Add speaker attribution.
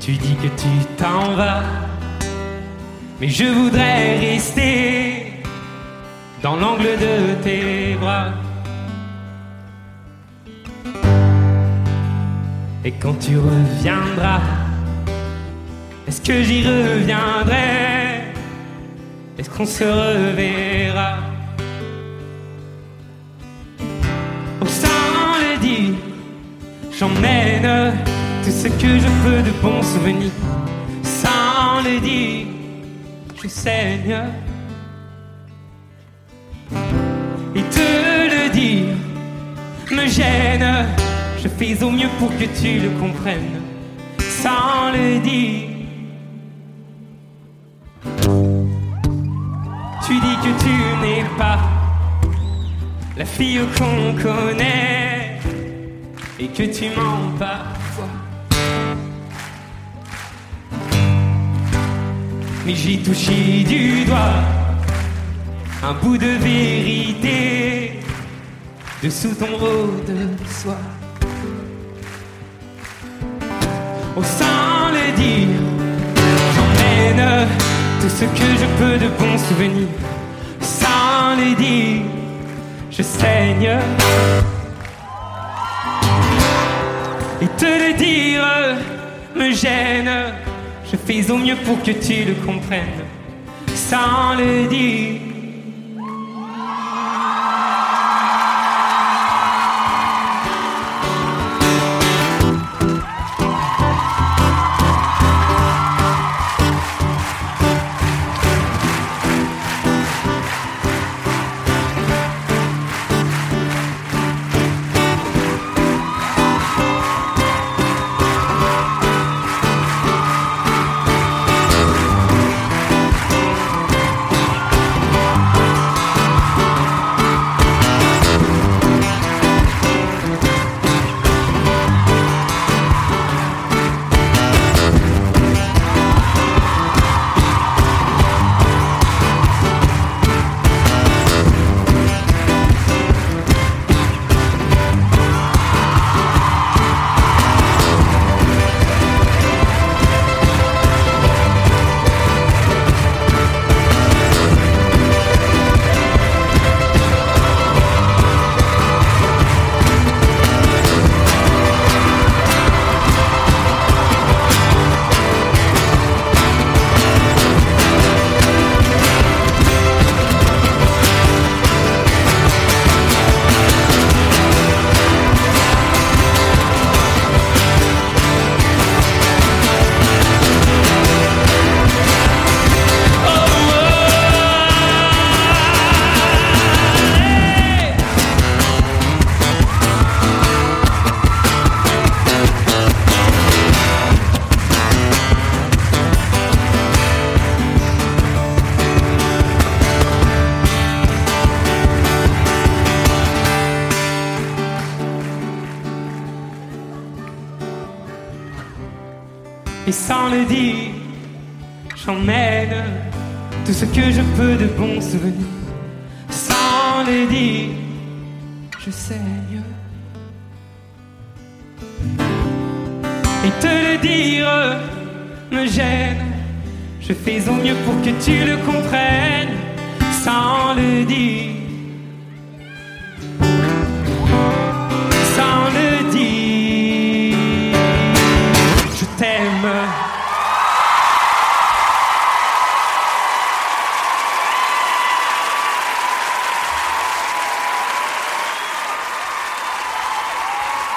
Speaker 1: Tu dis que tu t'en vas, mais je voudrais rester dans l'angle de tes bras. Et quand tu reviendras, est-ce que j'y reviendrai? Est-ce qu'on se reverra? Oh, sans le dire, j'emmène tout ce que je peux de bons souvenirs. Sans le dire, je saigne. Et te le dire me gêne. Je fais au mieux pour que tu le comprennes. Sans le dire, tu dis que tu n'es pas la fille qu'on connaît et que tu mens parfois. Mais j'ai touché du doigt un bout de vérité dessous ton rôle de soie. Oh, sans le dire, j'emmène tout ce que je peux de bons souvenirs. Sans le dire, je saigne. Et te le dire me gêne. Je fais au mieux pour que tu le comprennes. Sans le dire. Et sans le dire, j'emmène tout ce que je peux de bons souvenirs. Sans le dire, je saigne. Et te le dire me gêne. Je fais au mieux pour que tu le comprennes. Sans le dire,